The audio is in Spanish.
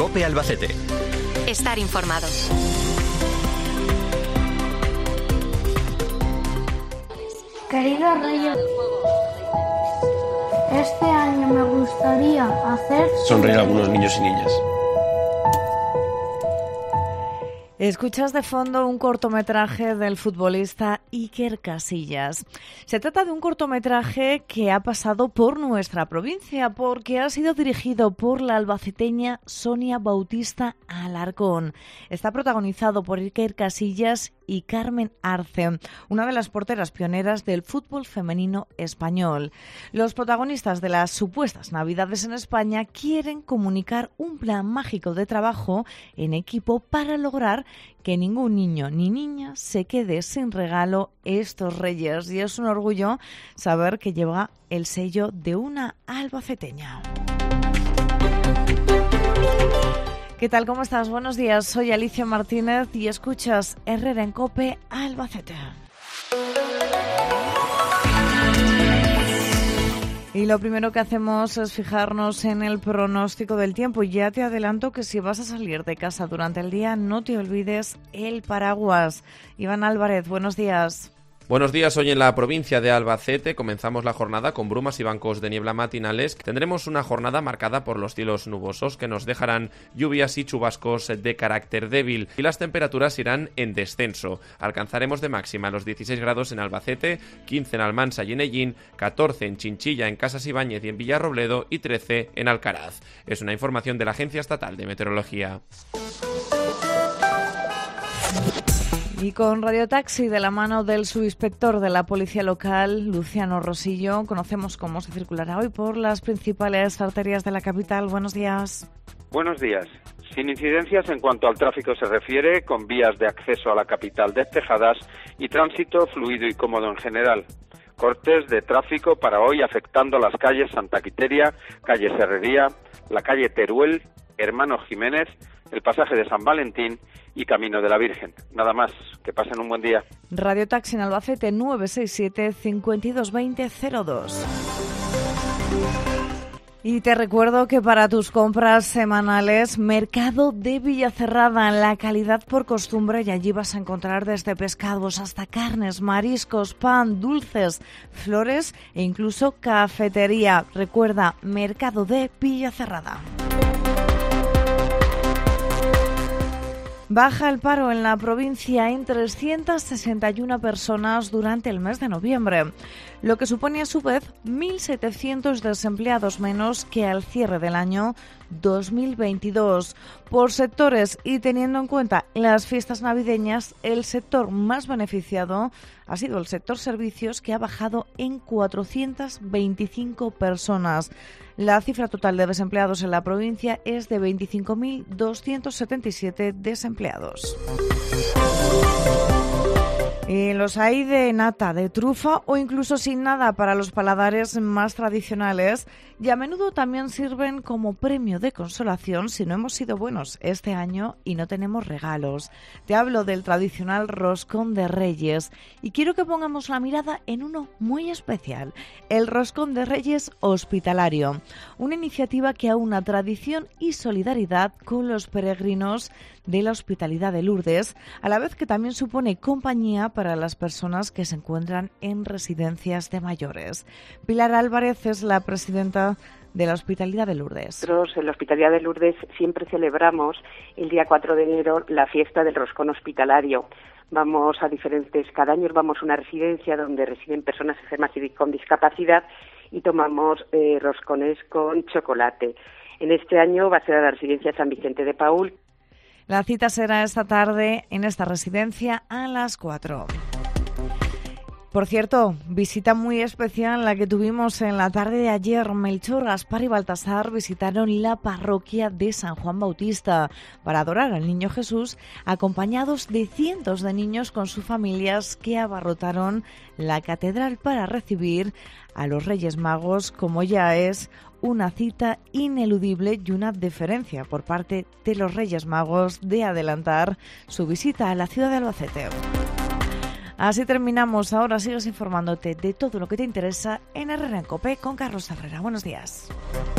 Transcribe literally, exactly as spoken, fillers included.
COPE Albacete. Estar informado. Queridos Reyes, este año me gustaría hacer... Sonreír a algunos niños y niñas. Escuchas de fondo un cortometraje del futbolista Iker Casillas. Se trata de un cortometraje que ha pasado por nuestra provincia porque ha sido dirigido por la albaceteña Sonia Bautista Alarcón. Está protagonizado por Iker Casillas y Carmen Arce, una de las porteras pioneras del fútbol femenino español. Los protagonistas de las supuestas Navidades en España quieren comunicar un plan mágico de trabajo en equipo para lograr que ningún niño ni niña se quede sin regalo estos Reyes. Y es un orgullo saber que lleva el sello de una albaceteña. ¿Qué tal? ¿Cómo estás? Buenos días. Soy Alicia Martínez y escuchas Herrera en COPE Albacete. Y lo primero que hacemos es fijarnos en el pronóstico del tiempo. Ya te adelanto que si vas a salir de casa durante el día, no te olvides el paraguas. Iván Álvarez, buenos días. Buenos días, hoy en la provincia de Albacete comenzamos la jornada con brumas y bancos de niebla matinales. Tendremos una jornada marcada por los cielos nubosos que nos dejarán lluvias y chubascos de carácter débil y las temperaturas irán en descenso. Alcanzaremos de máxima los dieciséis grados en Albacete, quince en Almansa y en Ellín, catorce en Chinchilla, en Casas Ibáñez y en Villarrobledo y trece en Alcaraz. Es una información de la Agencia Estatal de Meteorología. Y con Radio Taxi, de la mano del subinspector de la Policía Local, Luciano Rosillo, conocemos cómo se circulará hoy por las principales arterias de la capital. Buenos días. Buenos días. Sin incidencias en cuanto al tráfico se refiere, con vías de acceso a la capital despejadas y tránsito fluido y cómodo en general. Cortes de tráfico para hoy afectando las calles Santa Quiteria, calle Serrería, la calle Teruel, Hermano Jiménez, el pasaje de San Valentín y Camino de la Virgen. Nada más, que pasen un buen día. Radio Taxi en Albacete nueve seis siete, cinco dos dos cero cero dos. Y te recuerdo que para tus compras semanales, Mercado de Villacerrada, la calidad por costumbre, y allí vas a encontrar desde pescados hasta carnes, mariscos, pan, dulces, flores e incluso cafetería. Recuerda, Mercado de Villacerrada. Baja el paro en la provincia en trescientas sesenta y una personas durante el mes de noviembre, lo que supone a su vez mil setecientos desempleados menos que al cierre del año dos mil veintidós. Por sectores y teniendo en cuenta las fiestas navideñas, el sector más beneficiado ha sido el sector servicios, que ha bajado en cuatrocientas veinticinco personas. La cifra total de desempleados en la provincia es de veinticinco mil doscientos setenta y siete desempleados. Y los hay de nata, de trufa o incluso sin nada para los paladares más tradicionales, y a menudo también sirven como premio de consolación si no hemos sido buenos este año y no tenemos regalos. Te hablo del tradicional roscón de Reyes y quiero que pongamos la mirada en uno muy especial, el roscón de Reyes hospitalario, una iniciativa que aúna tradición y solidaridad con los peregrinos de la Hospitalidad de Lourdes, a la vez que también supone compañía para las personas que se encuentran en residencias de mayores. Pilar Álvarez es la presidenta de la Hospitalidad de Lourdes. Nosotros en la Hospitalidad de Lourdes siempre celebramos el día cuatro de enero la fiesta del roscón hospitalario. Vamos a diferentes, cada año vamos a una residencia donde residen personas enfermas y con discapacidad y tomamos eh, roscones con chocolate. En este año va a ser a la residencia San Vicente de Paúl. La cita será esta tarde en esta residencia a las cuatro. Por cierto, visita muy especial la que tuvimos en la tarde de ayer. Melchor, Gaspar y Baltasar visitaron la parroquia de San Juan Bautista para adorar al Niño Jesús, acompañados de cientos de niños con sus familias que abarrotaron la catedral para recibir a los Reyes Magos, como ya es una cita ineludible y una deferencia por parte de los Reyes Magos de adelantar su visita a la ciudad de Albacete. Así terminamos. Ahora sigues informándote de todo lo que te interesa en Herrera en COPE con Carlos Herrera. Buenos días.